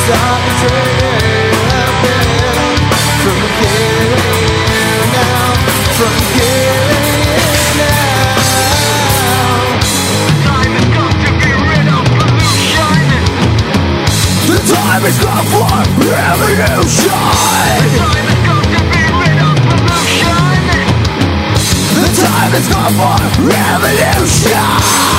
stop the train from here now, from here now. Time has come to get rid of pollution. The time has come for revolution. Time has come to get rid of pollution. The time has come for revolution.